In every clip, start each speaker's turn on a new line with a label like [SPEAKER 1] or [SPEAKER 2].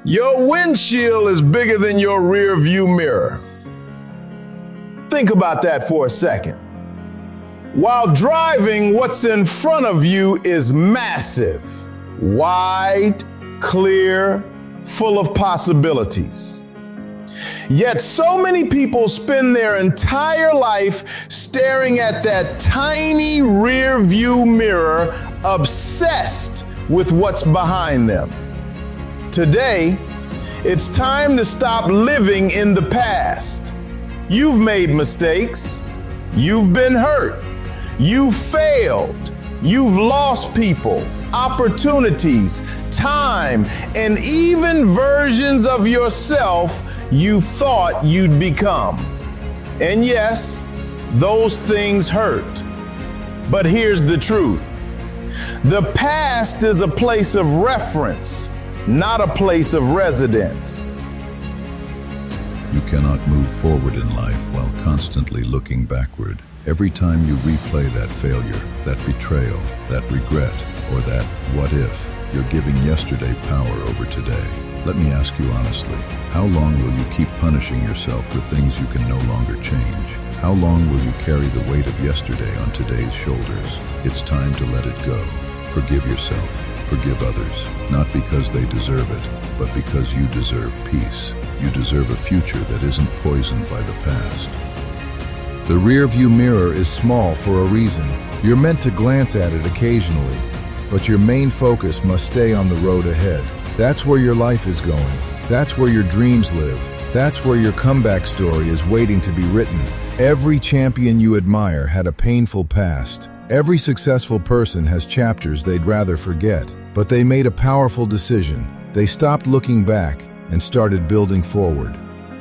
[SPEAKER 1] Your windshield is bigger than your rear view mirror. Think about that for a second. While driving, what's in front of you is massive, wide, clear, full of possibilities. Yet so many people spend their entire life staring at that tiny rear view mirror, obsessed with what's behind them. Today, it's time to stop living in the past. You've made mistakes. You've been hurt. You've failed. You've lost people, opportunities, time, and even versions of yourself you thought you'd become. And yes, those things hurt. But here's the truth. The past is a place of reference, not a place of residence.
[SPEAKER 2] You cannot move forward in life while constantly looking backward. Every time you replay that failure, that betrayal, that regret, or that what if, you're giving yesterday power over today. Let me ask you honestly, how long will you keep punishing yourself for things you can no longer change? How long will you carry the weight of yesterday on today's shoulders? It's time to let it go. Forgive yourself. Forgive others. Not because they deserve it, but because you deserve peace. You deserve a future that isn't poisoned by the past. The rear-view mirror is small for a reason. You're meant to glance at it occasionally, but your main focus must stay on the road ahead. That's where your life is going. That's where your dreams live. That's where your comeback story is waiting to be written. Every champion you admire had a painful past. Every successful person has chapters they'd rather forget, but they made a powerful decision. They stopped looking back and started building forward.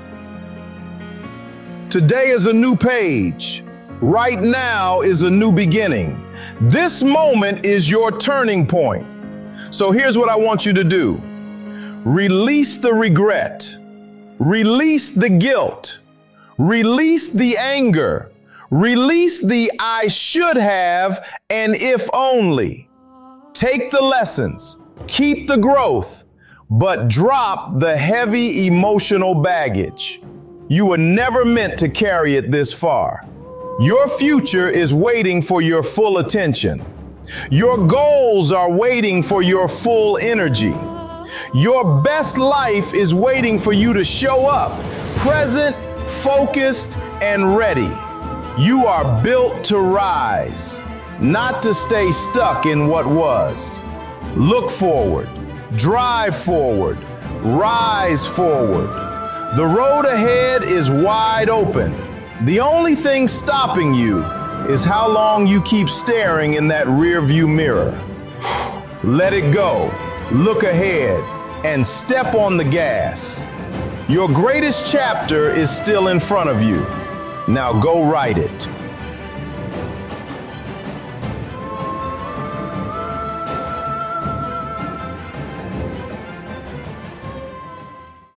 [SPEAKER 1] Today is a new page. Right now is a new beginning. This moment is your turning point. So here's what I want you to do. Release the regret. Release the guilt. Release the anger. Release the I should have and if only. Take the lessons. Keep the growth. But drop the heavy emotional baggage. You were never meant to carry it this far. Your future is waiting for your full attention. Your goals are waiting for your full energy. Your best life is waiting for you to show up, present, focused, and ready. You are built to rise, not to stay stuck in what was. Look forward, drive forward, rise forward. The road ahead is wide open. The only thing stopping you is how long you keep staring in that rearview mirror. Let it go, look ahead, and step on the gas. Your greatest chapter is still in front of you. Now go write it.